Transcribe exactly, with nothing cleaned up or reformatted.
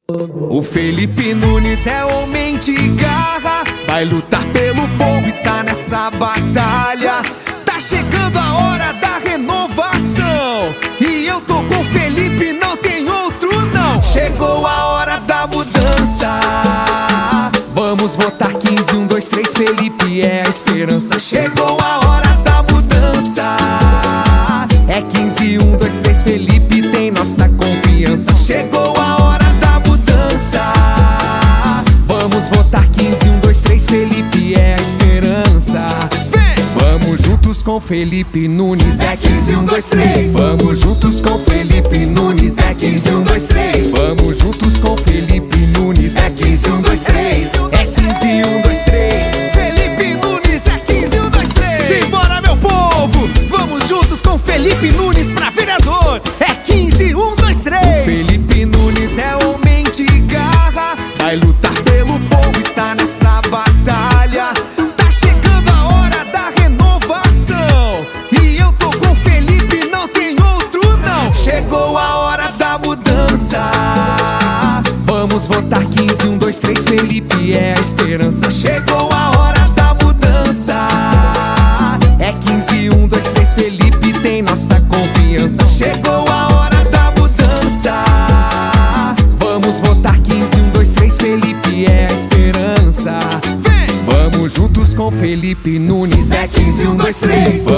O Felipe Nunes é homem de garra, vai lutar pelo povo, está nessa batalha. Tá chegando a hora da renovação e eu tô com o Felipe, não tem outro não. Chegou a hora da mudança, vamos votar quinze, um, dois, três, Felipe é a esperança. Chegou a hora da mudança, é quinze, um, dois, três, Felipe tem nossa confiança. Chegou a hora da mudança, vamos votar quinze, um, dois, três, Felipe é a esperança. Vem! Vamos juntos com Felipe Nunes, é quinze, um, dois, três. Vamos juntos com Felipe Nunes, é quinze, um, dois, três. Vamos juntos com Felipe Nunes, é quinze, um, dois, três. É quinze, um, dois, três. Felipe Nunes, é quinze, um, dois, três. Simbora, meu povo! Vamos juntos com Felipe Nunes pra vereador. É quinze, um, dois, três. O Felipe Nunes é homem de garra, vai lutar pelo povo, está nessa batalha. Tá chegando a hora da renovação e eu tô com o Felipe, não tem outro não. Chegou a hora da mudança, vamos votar quinze, um, dois, três, Felipe é a esperança. Chegou a hora da mudança, é quinze, um, dois, três, Felipe tem nossa confiança. Chegou a hora da mudança, vamos votar quinze, um, dois, três, Felipe é a esperança. Vem! Vamos juntos com Felipe Nunes, é quinze, um, dois, três.